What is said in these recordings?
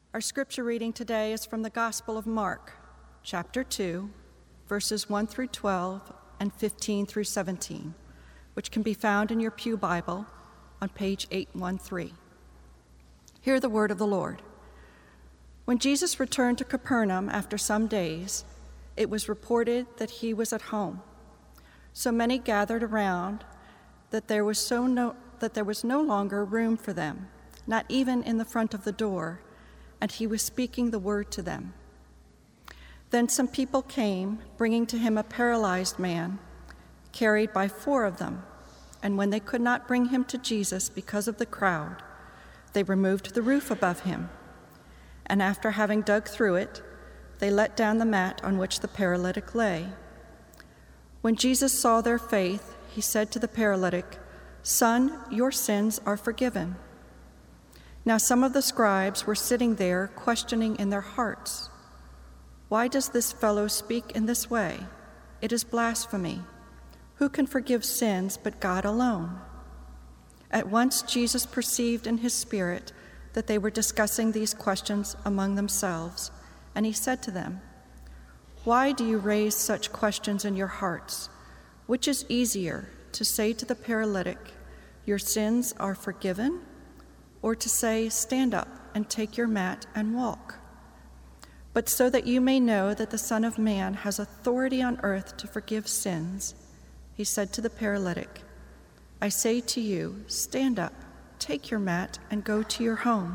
Our scripture reading today is from the Gospel of Mark, chapter 2, verses 1 through 12 and 15 through 17, which can be found in your Pew Bible on page 813. Hear the word of the Lord. When Jesus returned to Capernaum after some days, it was reported that he was at home. So many gathered around that there was no longer room for them, not even in the front of the door, and he was speaking the word to them. Then some people came, bringing to him a paralyzed man, carried by 4 of them, and when they could not bring him to Jesus because of the crowd, they removed the roof above him, and after having dug through it, they let down the mat on which the paralytic lay. When Jesus saw their faith, he said to the paralytic, "Son, your sins are forgiven." Now some of the scribes were sitting there questioning in their hearts, "Why does this fellow speak in this way? It is blasphemy. Who can forgive sins but God alone?" At once Jesus perceived in his spirit that they were discussing these questions among themselves, and he said to them, "Why do you raise such questions in your hearts? Which is easier, to say to the paralytic, 'Your sins are forgiven,' or to say, 'Stand up and take your mat and walk'? But so that you may know that the Son of Man has authority on earth to forgive sins," he said to the paralytic, "I say to you, stand up, take your mat, and go to your home."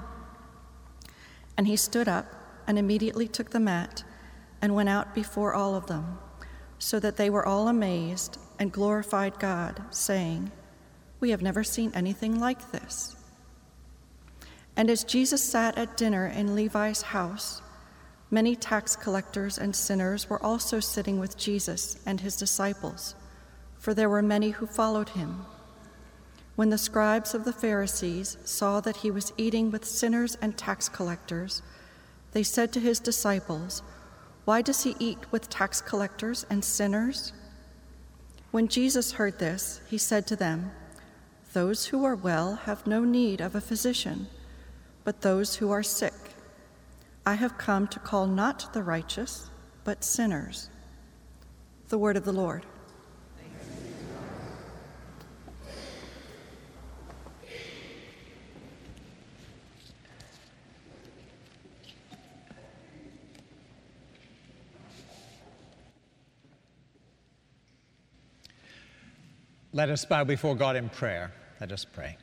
And he stood up and immediately took the mat and went out before all of them, so that they were all amazed and glorified God, saying, "We have never seen anything like this." And as Jesus sat at dinner in Levi's house, many tax collectors and sinners were also sitting with Jesus and his disciples, for there were many who followed him. When the scribes of the Pharisees saw that he was eating with sinners and tax collectors, they said to his disciples, "Why does he eat with tax collectors and sinners?" When Jesus heard this, he said to them, "Those who are well have no need of a physician, but those who are sick. I have come to call not the righteous, but sinners." The word of the Lord. Let us bow before God in prayer. Let us pray.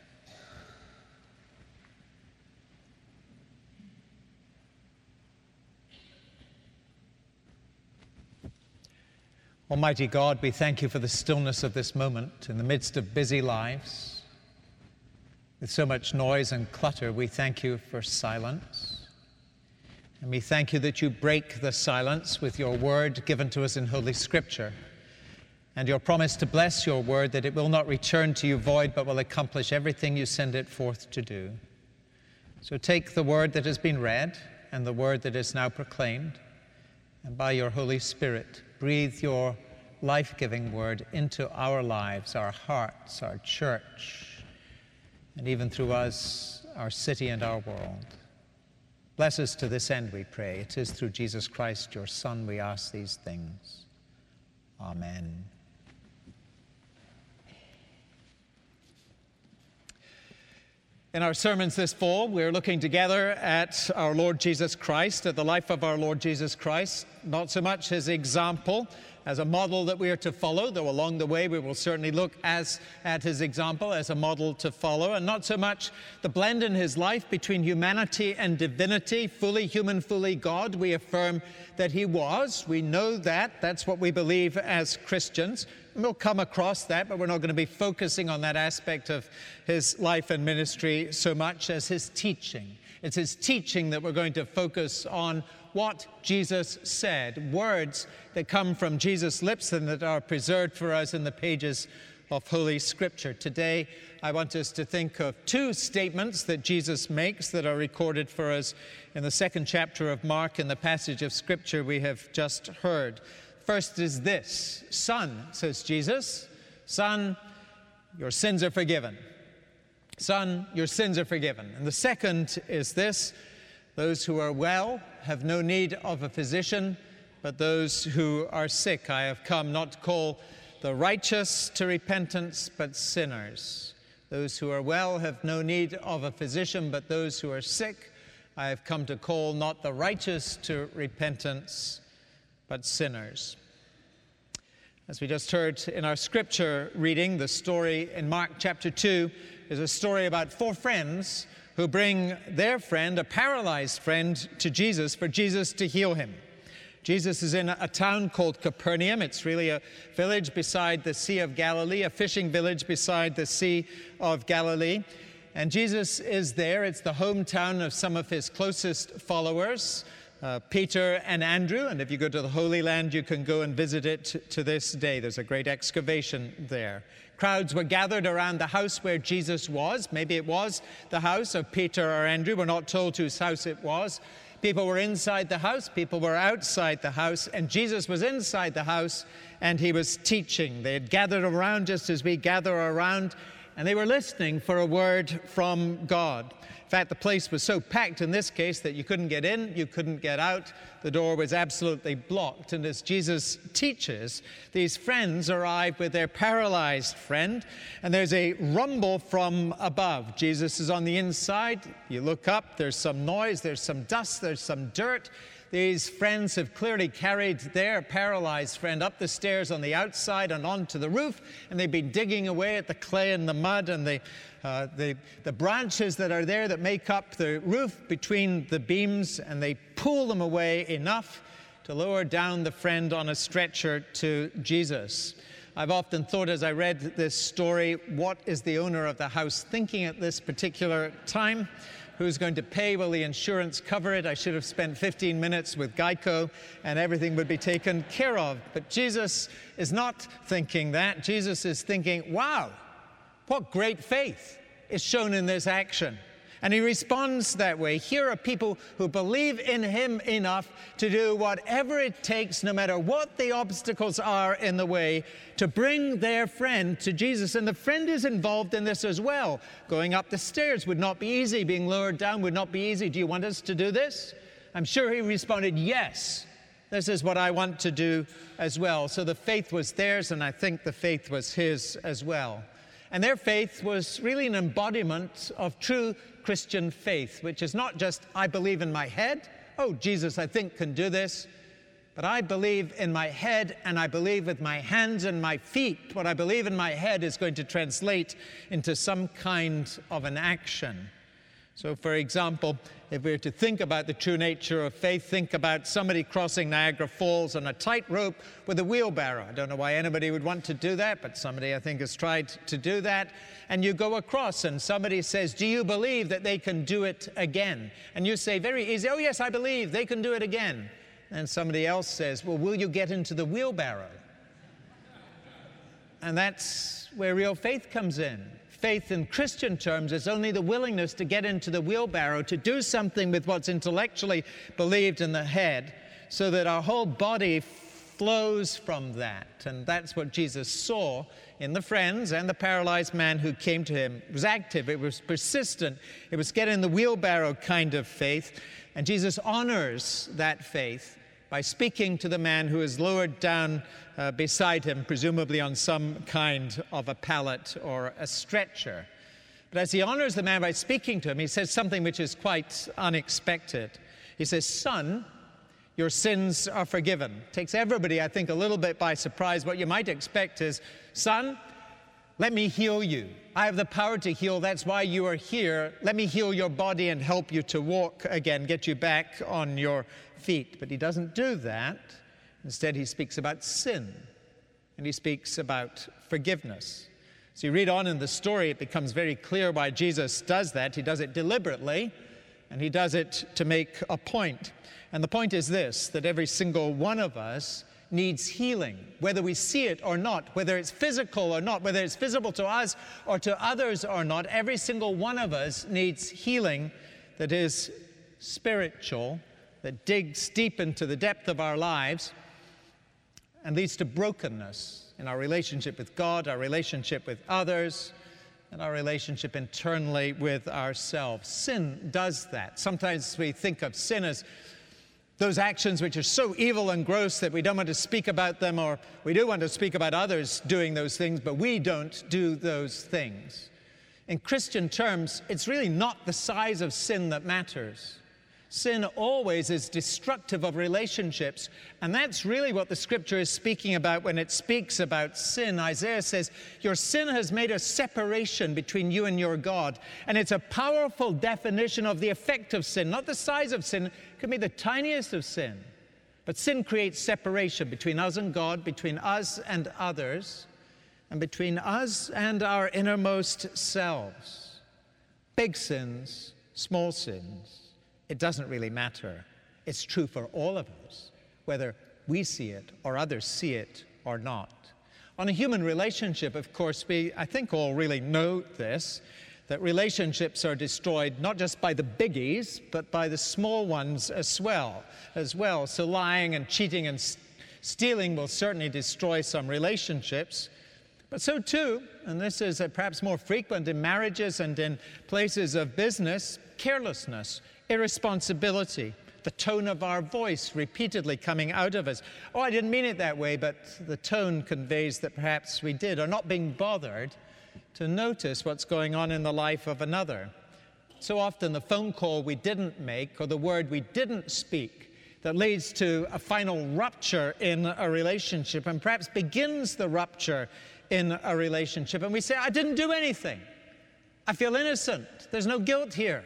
Almighty God, we thank you for the stillness of this moment in the midst of busy lives. With so much noise and clutter, we thank you for silence. And we thank you that you break the silence with your word given to us in Holy Scripture, and your promise to bless your word, that it will not return to you void, but will accomplish everything you send it forth to do. So take the word that has been read and the word that is now proclaimed, and by your Holy Spirit, breathe your life-giving word into our lives, our hearts, our church, and even through us, our city and our world. Bless us to this end, we pray. It is through Jesus Christ, your Son, we ask these things. Amen. In our sermons this fall, we're looking together at our Lord Jesus Christ, at the life of our Lord Jesus Christ, not so much his example as a model that we are to follow, though along the way we will certainly look at his example as a model to follow, and not so much the blend in his life between humanity and divinity, fully human, fully God. We affirm that he was. We know that. That's what we believe as Christians. And we'll come across that, but we're not going to be focusing on that aspect of his life and ministry so much as his teaching. It's his teaching that we're going to focus on, what Jesus said, words that come from Jesus' lips and that are preserved for us in the pages of Holy Scripture. Today, I want us to think of 2 statements that Jesus makes that are recorded for us in the 2nd chapter of Mark in the passage of Scripture we have just heard. First is this: "Son," says Jesus, "Son, your sins are forgiven." Son, your sins are forgiven. And the second is this: Those who are well have no need of a physician, but those who are sick. I have come not to call the righteous to repentance, but sinners. Those who are well have no need of a physician, but those who are sick. I have come to call not the righteous to repentance, but sinners. As we just heard in our scripture reading, the story in Mark chapter 2 is a story about 4 friends who bring their friend, a paralyzed friend, to Jesus for Jesus to heal him. Jesus is in a town called Capernaum. It's really a village beside the Sea of Galilee, a fishing village beside the Sea of Galilee. And Jesus is there. It's the hometown of some of his closest followers, Peter and Andrew. And if you go to the Holy Land, you can go and visit it to this day. There's a great excavation there. Crowds were gathered around the house where Jesus was. Maybe it was the house of Peter or Andrew. We're not told whose house it was. People were inside the house. People were outside the house. And Jesus was inside the house, and he was teaching. They had gathered around just as we gather around, and they were listening for a word from God. In fact, the place was so packed in this case that you couldn't get in, you couldn't get out. The door was absolutely blocked. And as Jesus teaches, these friends arrive with their paralyzed friend, and there's a rumble from above. Jesus is on the inside. You look up, there's some noise, there's some dust, there's some dirt. These friends have clearly carried their paralyzed friend up the stairs on the outside and onto the roof, and they've been digging away at the clay and the mud and the branches that are there that make up the roof between the beams, and they pull them away enough to lower down the friend on a stretcher to Jesus. I've often thought as I read this story, what is the owner of the house thinking at this particular time? Who's going to pay? Will the insurance cover it? I should have spent 15 minutes with Geico and everything would be taken care of. But Jesus is not thinking that. Jesus is thinking, wow, what great faith is shown in this action. And he responds that way. Here are people who believe in him enough to do whatever it takes, no matter what the obstacles are in the way, to bring their friend to Jesus. And the friend is involved in this as well. Going up the stairs would not be easy. Being lowered down would not be easy. Do you want us to do this? I'm sure he responded, yes. This is what I want to do as well. So the faith was theirs, and I think the faith was his as well. And their faith was really an embodiment of true Christian faith, which is not just, I believe in my head. Oh, Jesus, I think, can do this. But I believe in my head, and I believe with my hands and my feet. What I believe in my head is going to translate into some kind of an action. So, for example, if we were to think about the true nature of faith, think about somebody crossing Niagara Falls on a tightrope with a wheelbarrow. I don't know why anybody would want to do that, but somebody, I think, has tried to do that. And you go across, and somebody says, do you believe that they can do it again? And you say very easy, oh, yes, I believe they can do it again. And somebody else says, well, will you get into the wheelbarrow? And that's where real faith comes in. Faith in Christian terms is only the willingness to get into the wheelbarrow, to do something with what's intellectually believed in the head, so that our whole body flows from that. And that's what Jesus saw in the friends and the paralyzed man who came to him. It was active, it was persistent, it was get in the wheelbarrow kind of faith. And Jesus honors that faith by speaking to the man who is lowered down beside him, presumably on some kind of a pallet or a stretcher. But as he honors the man by speaking to him, he says something which is quite unexpected. He says, son, your sins are forgiven. Takes everybody, I think, a little bit by surprise. What you might expect is, son, let me heal you. I have the power to heal. That's why you are here. Let me heal your body and help you to walk again, get you back on your feet. But he doesn't do that. Instead, he speaks about sin, and he speaks about forgiveness. So you read on in the story, it becomes very clear why Jesus does that. He does it deliberately, and he does it to make a point. And the point is this, that every single one of us needs healing, whether we see it or not, whether it's physical or not, whether it's visible to us or to others or not. Every single one of us needs healing that is spiritual, that digs deep into the depth of our lives and leads to brokenness in our relationship with God, our relationship with others, and our relationship internally with ourselves. Sin does that. Sometimes we think of sin as those actions which are so evil and gross that we don't want to speak about them, or we do want to speak about others doing those things, but we don't do those things. In Christian terms, it's really not the size of sin that matters. Sin always is destructive of relationships, and that's really what the Scripture is speaking about when it speaks about sin. Isaiah says, your sin has made a separation between you and your God, and it's a powerful definition of the effect of sin, not the size of sin. It can be the tiniest of sin, but sin creates separation between us and God, between us and others, and between us and our innermost selves. Big sins, small sins. It doesn't really matter. It's true for all of us, whether we see it or others see it or not. On a human relationship, of course, I think all really know this, that relationships are destroyed not just by the biggies, but by the small ones as well. So lying and cheating and stealing will certainly destroy some relationships. But so too, and this is perhaps more frequent in marriages and in places of business, carelessness, irresponsibility, the tone of our voice repeatedly coming out of us. Oh, I didn't mean it that way, but the tone conveys that perhaps we did, or not being bothered to notice what's going on in the life of another. So often the phone call we didn't make or the word we didn't speak that leads to a final rupture in a relationship and perhaps begins the rupture in a relationship. And we say, I didn't do anything. I feel innocent. There's no guilt here.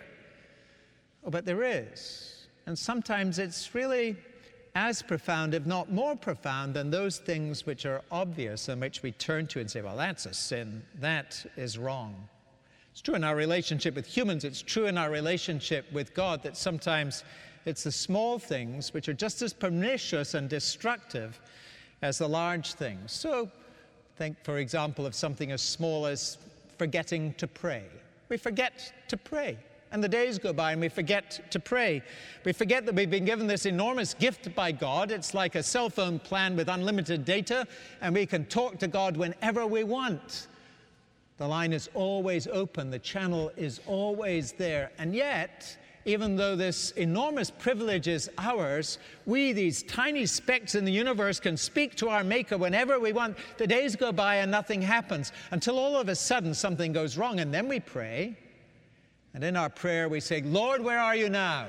Oh, but there is. And sometimes it's really as profound, if not more profound, than those things which are obvious and which we turn to and say, well, that's a sin. That is wrong. It's true in our relationship with humans. It's true in our relationship with God that sometimes it's the small things which are just as pernicious and destructive as the large things. So think, for example, of something as small as forgetting to pray. We forget to pray. And the days go by and we forget to pray. We forget that we've been given this enormous gift by God. It's like a cell phone plan with unlimited data, and we can talk to God whenever we want. The line is always open. The channel is always there. And yet, even though this enormous privilege is ours, we, these tiny specks in the universe, can speak to our Maker whenever we want. The days go by and nothing happens until all of a sudden something goes wrong, and then we pray. And in our prayer, we say, Lord, where are you now?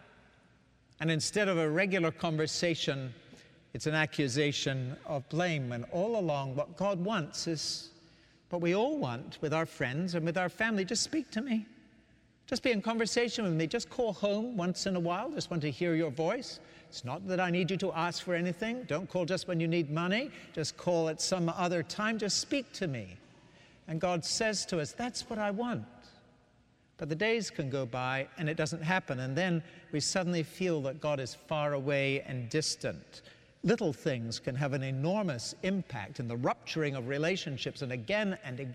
And instead of a regular conversation, it's an accusation of blame. And all along, what God wants is what we all want with our friends and with our family. Just speak to me. Just be in conversation with me. Just call home once in a while. Just want to hear your voice. It's not that I need you to ask for anything. Don't call just when you need money. Just call at some other time. Just speak to me. And God says to us, that's what I want. But the days can go by and it doesn't happen. And then we suddenly feel that God is far away and distant. Little things can have an enormous impact in the rupturing of relationships. And again,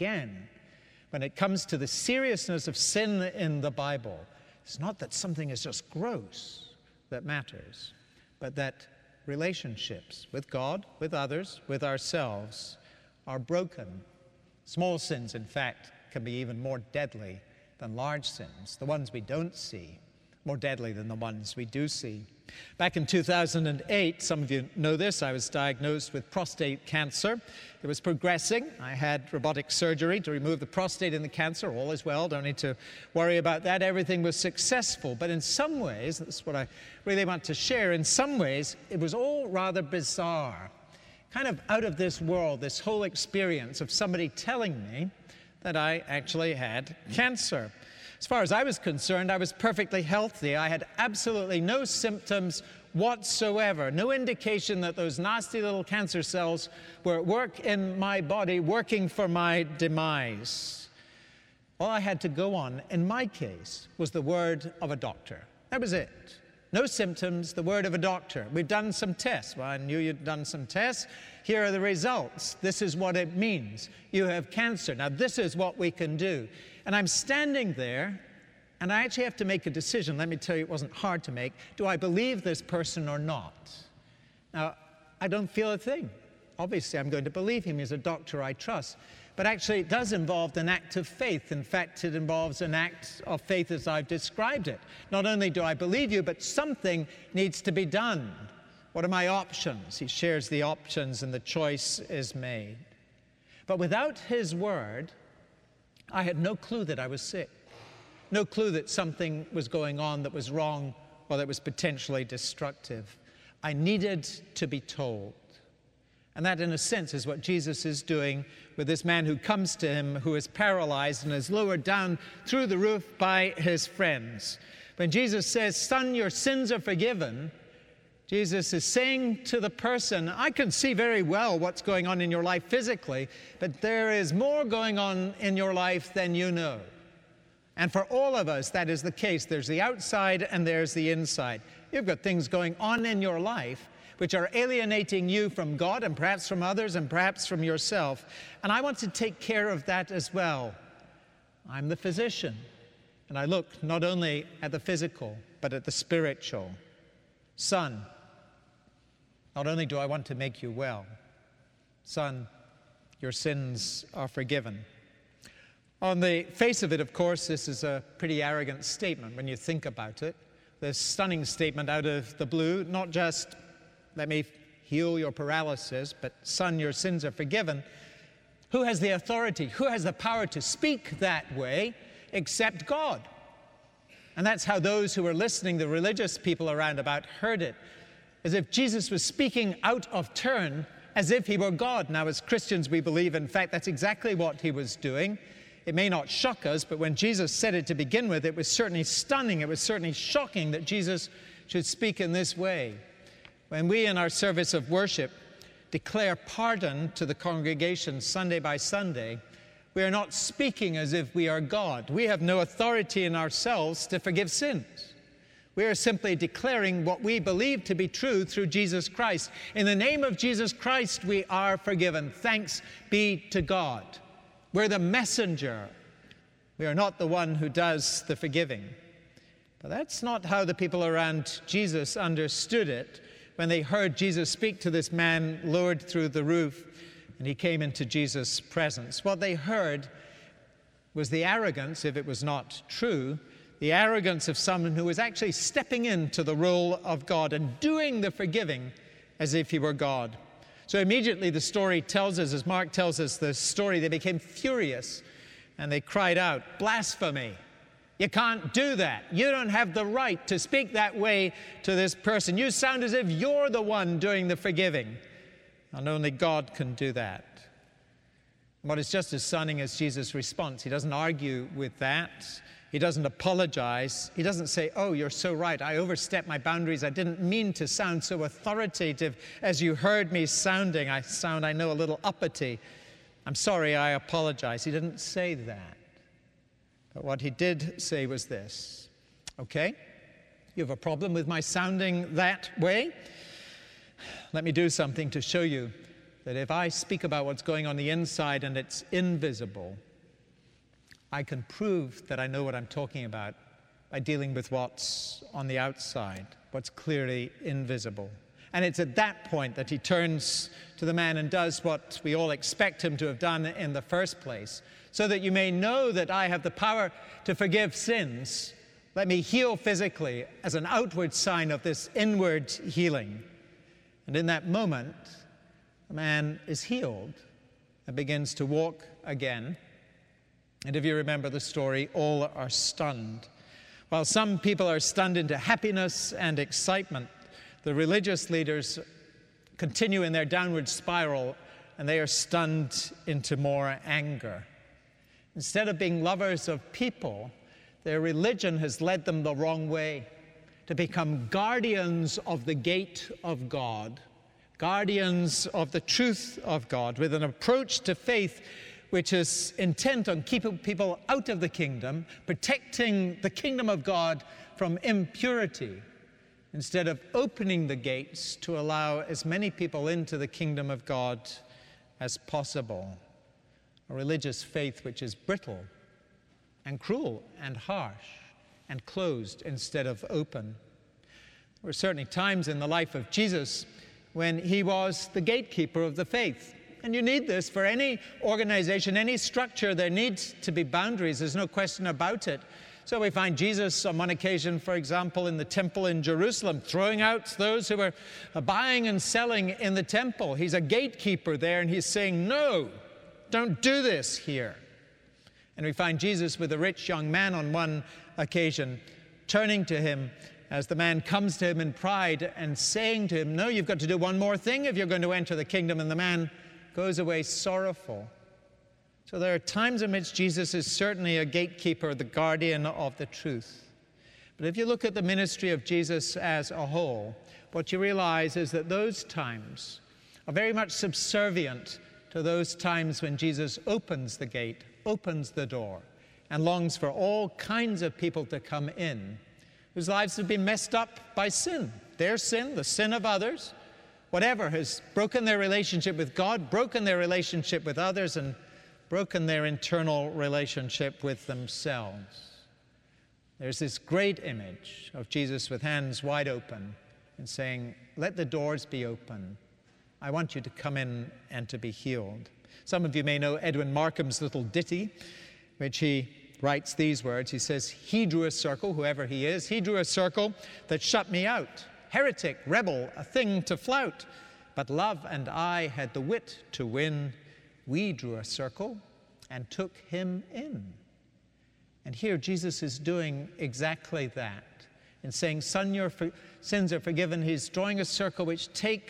when it comes to the seriousness of sin in the Bible, it's not that something is just gross that matters, but that relationships with God, with others, with ourselves are broken. Small sins, in fact, can be even more deadly than large sins, the ones we don't see, more deadly than the ones we do see. Back in 2008, some of you know this, I was diagnosed with prostate cancer. It was progressing. I had robotic surgery to remove the prostate and the cancer. All is well, don't need to worry about that. Everything was successful. But in some ways, that's what I really want to share, in some ways, it was all rather bizarre. Kind of out of this world, this whole experience of somebody telling me that I actually had cancer. As far as I was concerned, I was perfectly healthy. I had absolutely no symptoms whatsoever, no indication that those nasty little cancer cells were at work in my body, working for my demise. All I had to go on, in my case, was the word of a doctor. That was it. No symptoms, the word of a doctor. We've done some tests. Well, I knew you'd done some tests. Here are the results. This is what it means. You have cancer. Now, this is what we can do. And I'm standing there, and I actually have to make a decision. Let me tell you, it wasn't hard to make. Do I believe this person or not? Now, I don't feel a thing. Obviously, I'm going to believe him. He's a doctor I trust. But actually, it does involve an act of faith. In fact, it involves an act of faith as I've described it. Not only do I believe you, but something needs to be done. What are my options? He shares the options and the choice is made. But without his word, I had no clue that I was sick. No clue that something was going on that was wrong or that was potentially destructive. I needed to be told. And that, in a sense, is what Jesus is doing with this man who comes to him who is paralyzed and is lowered down through the roof by his friends. When Jesus says, "Son, your sins are forgiven," Jesus is saying to the person, I can see very well what's going on in your life physically, but there is more going on in your life than you know. And for all of us, that is the case. There's the outside and there's the inside. You've got things going on in your life which are alienating you from God and perhaps from others and perhaps from yourself. And I want to take care of that as well. I'm the physician, and I look not only at the physical, but at the spiritual. Son, not only do I want to make you well, son, your sins are forgiven. On the face of it, of course, this is a pretty arrogant statement when you think about it. This stunning statement out of the blue, not just, let me heal your paralysis, but son, your sins are forgiven. Who has the authority? Who has the power to speak that way except God? And that's how those who were listening, the religious people around about, heard it. As if Jesus was speaking out of turn, as if he were God. Now, as Christians, we believe, in fact, that's exactly what he was doing. It may not shock us, but when Jesus said it to begin with, it was certainly stunning. It was certainly shocking that Jesus should speak in this way. When we, in our service of worship, declare pardon to the congregation Sunday by Sunday, we are not speaking as if we are God. We have no authority in ourselves to forgive sins. We are simply declaring what we believe to be true through Jesus Christ. In the name of Jesus Christ, we are forgiven. Thanks be to God. We're the messenger. We are not the one who does the forgiving. But that's not how the people around Jesus understood it when they heard Jesus speak to this man lowered through the roof and he came into Jesus' presence. What they heard was the arrogance, if it was not true, the arrogance of someone who was actually stepping into the role of God and doing the forgiving as if he were God. So immediately the story tells us, as Mark tells us the story, they became furious and they cried out, "Blasphemy! You can't do that. You don't have the right to speak that way to this person. You sound as if you're the one doing the forgiving. And only God can do that." What is just as stunning as Jesus' response, he doesn't argue with that. He doesn't apologize. He doesn't say, "Oh, you're so right. I overstepped my boundaries. I didn't mean to sound so authoritative as you heard me sounding. I know, a little uppity. I'm sorry, I apologize." He didn't say that. But what he did say was this: "Okay, you have a problem with my sounding that way? Let me do something to show you that if I speak about what's going on the inside and it's invisible, I can prove that I know what I'm talking about by dealing with what's on the outside, what's clearly invisible." And it's at that point that he turns to the man and does what we all expect him to have done in the first place. "So that you may know that I have the power to forgive sins, let me heal physically as an outward sign of this inward healing." And in that moment, the man is healed and begins to walk again. And if you remember the story, all are stunned. While some people are stunned into happiness and excitement, the religious leaders continue in their downward spiral, and they are stunned into more anger. Instead of being lovers of people, their religion has led them the wrong way, to become guardians of the gate of God, guardians of the truth of God, with an approach to faith which is intent on keeping people out of the kingdom, protecting the kingdom of God from impurity, instead of opening the gates to allow as many people into the kingdom of God as possible. A religious faith which is brittle and cruel and harsh and closed instead of open. There were certainly times in the life of Jesus when he was the gatekeeper of the faith. And you need this for any organization, any structure. There needs to be boundaries. There's no question about it. So we find Jesus on one occasion, for example, in the temple in Jerusalem, throwing out those who were buying and selling in the temple. He's a gatekeeper there, and he's saying, no, don't do this here. And we find Jesus with a rich young man on one occasion, turning to him as the man comes to him in pride and saying to him, no, you've got to do one more thing if you're going to enter the kingdom. And the man goes away sorrowful. So there are times in which Jesus is certainly a gatekeeper, the guardian of the truth. But if you look at the ministry of Jesus as a whole, what you realize is that those times are very much subservient to those times when Jesus opens the gate, opens the door, and longs for all kinds of people to come in whose lives have been messed up by sin. Their sin, the sin of others, whatever has broken their relationship with God, broken their relationship with others, and broken their internal relationship with themselves. There's this great image of Jesus with hands wide open and saying, let the doors be open. I want you to come in and to be healed. Some of you may know Edwin Markham's little ditty, which he writes these words. He says, he drew a circle, whoever he is, he drew a circle that shut me out. Heretic, rebel, a thing to flout. But love and I had the wit to win. We drew a circle and took him in. And here Jesus is doing exactly that. In saying, son, your sins are forgiven. He's drawing a circle which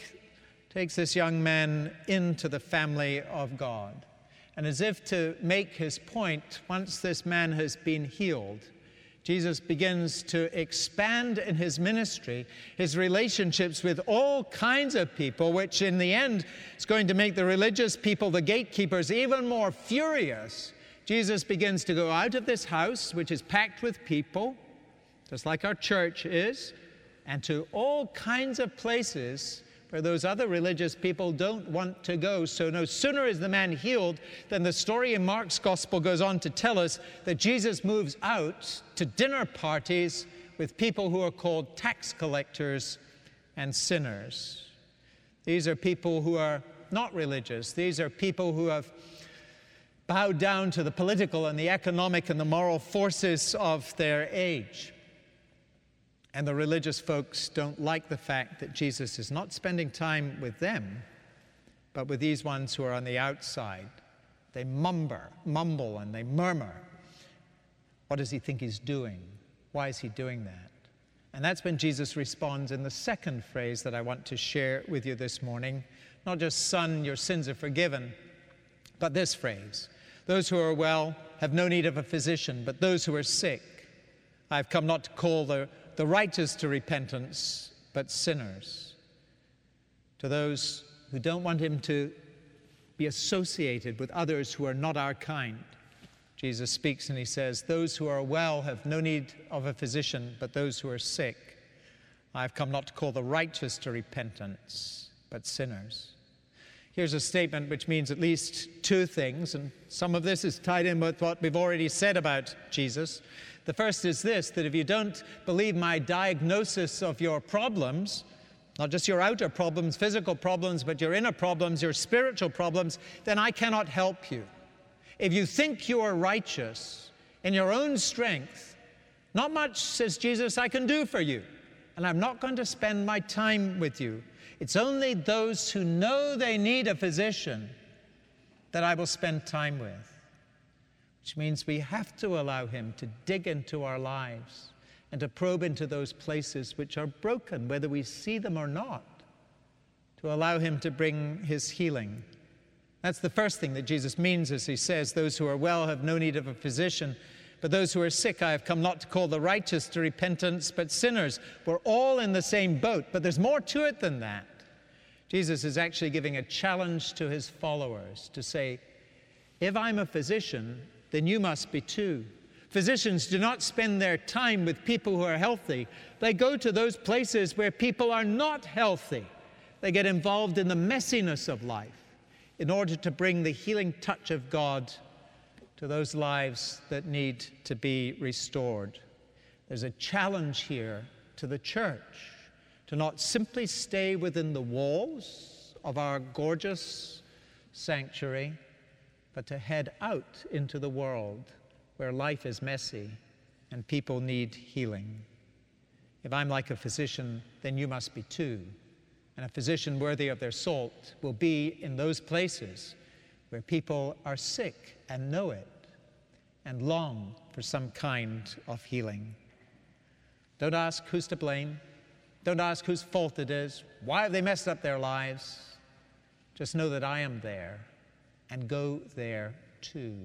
takes this young man into the family of God. And as if to make his point, once this man has been healed, Jesus begins to expand in his ministry his relationships with all kinds of people, which in the end is going to make the religious people, the gatekeepers, even more furious. Jesus begins to go out of this house, which is packed with people, just like our church is, and to all kinds of places where those other religious people don't want to go. So no sooner is the man healed than the story in Mark's gospel goes on to tell us that Jesus moves out to dinner parties with people who are called tax collectors and sinners. These are people who are not religious. These are people who have bowed down to the political and the economic and the moral forces of their age. And the religious folks don't like the fact that Jesus is not spending time with them, but with these ones who are on the outside. They mumble and they murmur. What does he think he's doing? Why is he doing that? And that's when Jesus responds in the second phrase that I want to share with you this morning. Not just, son, your sins are forgiven, but this phrase. Those who are well have no need of a physician, but those who are sick. I've come not to call the righteous to repentance, but sinners. To those who don't want him to be associated with others who are not our kind. Jesus speaks and he says, those who are well have no need of a physician, but those who are sick. I've come not to call the righteous to repentance, but sinners. Here's a statement which means at least two things, and some of this is tied in with what we've already said about Jesus. The first is this, that if you don't believe my diagnosis of your problems, not just your outer problems, physical problems, but your inner problems, your spiritual problems, then I cannot help you. If you think you are righteous in your own strength, not much, says Jesus, I can do for you, and I'm not going to spend my time with you. It's only those who know they need a physician that I will spend time with. Which means we have to allow him to dig into our lives and to probe into those places which are broken, whether we see them or not, to allow him to bring his healing. That's the first thing that Jesus means as he says, those who are well have no need of a physician, but those who are sick I have come not to call the righteous to repentance, but sinners. We're all in the same boat, but there's more to it than that. Jesus is actually giving a challenge to his followers to say, if I'm a physician, then you must be too. Physicians do not spend their time with people who are healthy. They go to those places where people are not healthy. They get involved in the messiness of life in order to bring the healing touch of God to those lives that need to be restored. There's a challenge here to the church to not simply stay within the walls of our gorgeous sanctuary, but to head out into the world where life is messy and people need healing. If I'm like a physician, then you must be too. And a physician worthy of their salt will be in those places where people are sick and know it and long for some kind of healing. Don't ask who's to blame. Don't ask whose fault it is. Why have they messed up their lives? Just know that I am there, and go there too.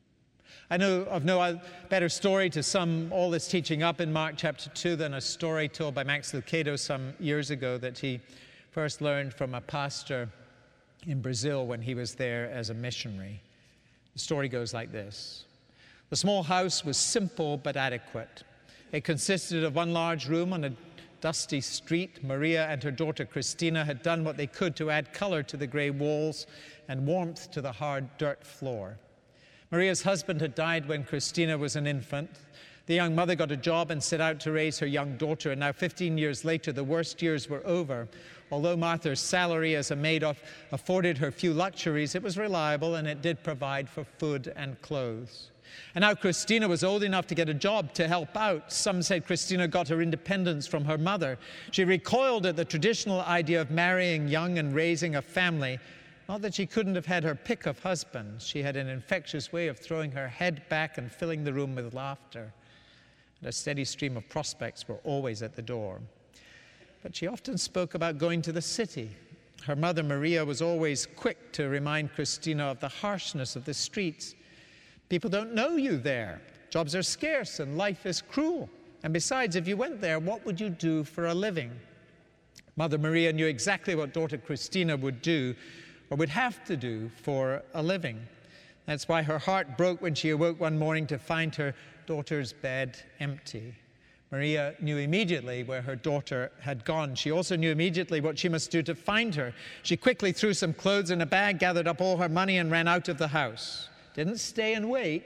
I know of no better story to sum all this teaching up in Mark chapter 2 than a story told by Max Lucado some years ago that he first learned from a pastor in Brazil when he was there as a missionary. The story goes like this. The small house was simple but adequate. It consisted of one large room on a dusty street. Maria and her daughter Christina had done what they could to add color to the gray walls and warmth to the hard dirt floor. Maria's husband had died when Christina was an infant. The young mother got a job and set out to raise her young daughter, and now 15 years later, the worst years were over. Although Martha's salary as a maid afforded her few luxuries, it was reliable and it did provide for food and clothes. And now Christina was old enough to get a job to help out. Some said Christina got her independence from her mother. She recoiled at the traditional idea of marrying young and raising a family. Not that she couldn't have had her pick of husbands. She had an infectious way of throwing her head back and filling the room with laughter. And a steady stream of prospects were always at the door. But she often spoke about going to the city. Her mother, Maria, was always quick to remind Christina of the harshness of the streets. People don't know you there. Jobs are scarce and life is cruel. And besides, if you went there, what would you do for a living? Mother Maria knew exactly what daughter Christina would do or would have to do for a living. That's why her heart broke when she awoke one morning to find her daughter's bed empty. Maria knew immediately where her daughter had gone. She also knew immediately what she must do to find her. She quickly threw some clothes in a bag, gathered up all her money, and ran out of the house. Didn't stay and wait,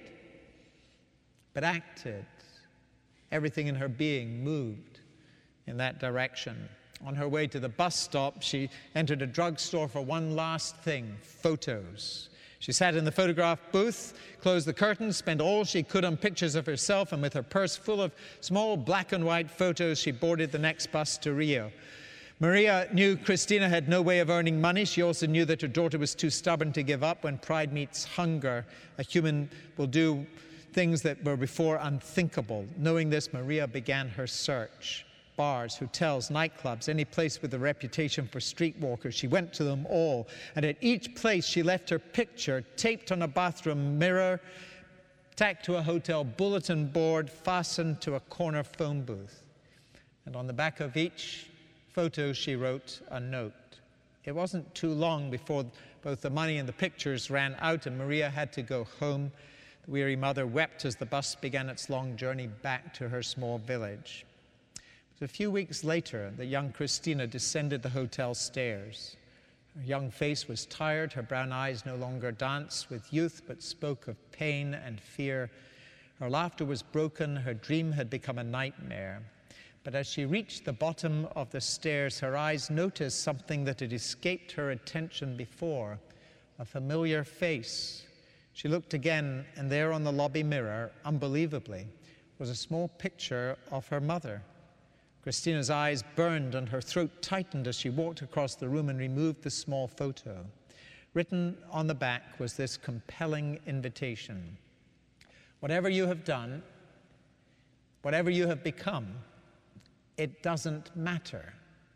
but acted. Everything in her being moved in that direction. On her way to the bus stop, she entered a drugstore for one last thing, photos. She sat in the photograph booth, closed the curtains, spent all she could on pictures of herself, and with her purse full of small black and white photos, she boarded the next bus to Rio. Maria knew Christina had no way of earning money. She also knew that her daughter was too stubborn to give up. When pride meets hunger, a human will do things that were before unthinkable. Knowing this, Maria began her search. Bars, hotels, nightclubs, any place with a reputation for streetwalkers. She went to them all, and at each place she left her picture taped on a bathroom mirror, tacked to a hotel bulletin board, fastened to a corner phone booth. And on the back of each photo she wrote a note. It wasn't too long before both the money and the pictures ran out and Maria had to go home. The weary mother wept as the bus began its long journey back to her small village. A few weeks later, the young Christina descended the hotel stairs. Her young face was tired, her brown eyes no longer danced with youth, but spoke of pain and fear. Her laughter was broken, her dream had become a nightmare. But as she reached the bottom of the stairs, her eyes noticed something that had escaped her attention before, a familiar face. She looked again, and there on the lobby mirror, unbelievably, was a small picture of her mother. Christina's eyes burned and her throat tightened as she walked across the room and removed the small photo. Written on the back was this compelling invitation. Whatever you have done, whatever you have become, it doesn't matter.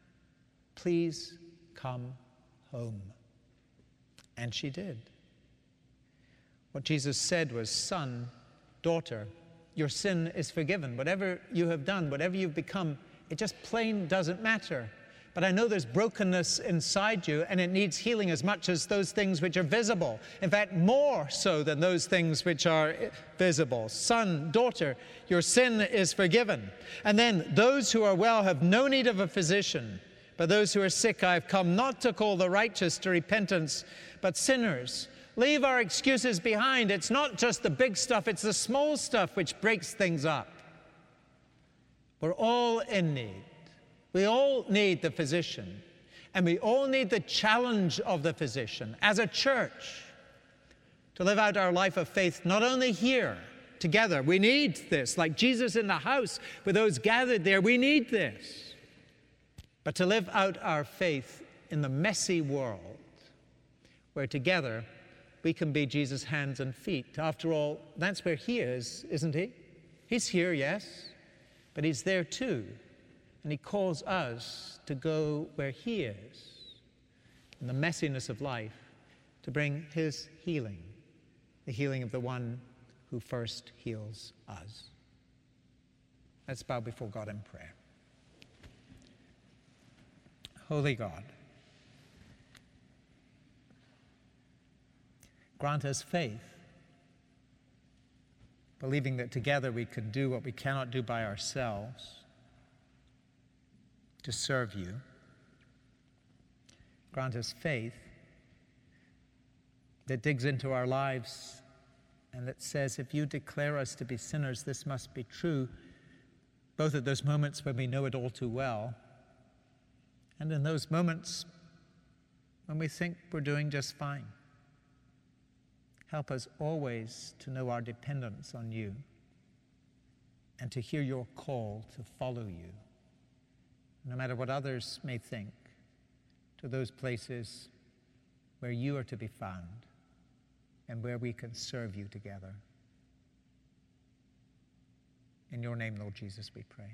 Please come home. And she did. What Jesus said was, son, daughter, your sin is forgiven. Whatever you have done, whatever you've become, it just plain doesn't matter. But I know there's brokenness inside you, and it needs healing as much as those things which are visible. In fact, more so than those things which are visible. Son, daughter, your sin is forgiven. And then, those who are well have no need of a physician, but those who are sick I have come not to call the righteous to repentance, but sinners. Leave our excuses behind. It's not just the big stuff, it's the small stuff which breaks things up. We're all in need. We all need the physician. And we all need the challenge of the physician as a church to live out our life of faith, not only here together. We need this, like Jesus in the house with those gathered there. We need this. But to live out our faith in the messy world, where together we can be Jesus' hands and feet. After all, that's where he is, isn't he? He's here, yes, but he's there too. And he calls us to go where he is, in the messiness of life, to bring his healing, the healing of the one who first heals us. Let's bow before God in prayer. Holy God, grant us faith, believing that together we can do what we cannot do by ourselves, to serve you. Grant us faith that digs into our lives and that says, if you declare us to be sinners, this must be true, both at those moments when we know it all too well, and in those moments when we think we're doing just fine. Help us always to know our dependence on you and to hear your call to follow you, no matter what others may think, to those places where you are to be found and where we can serve you together. In your name, Lord Jesus, we pray.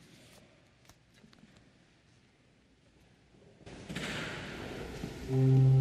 Amen.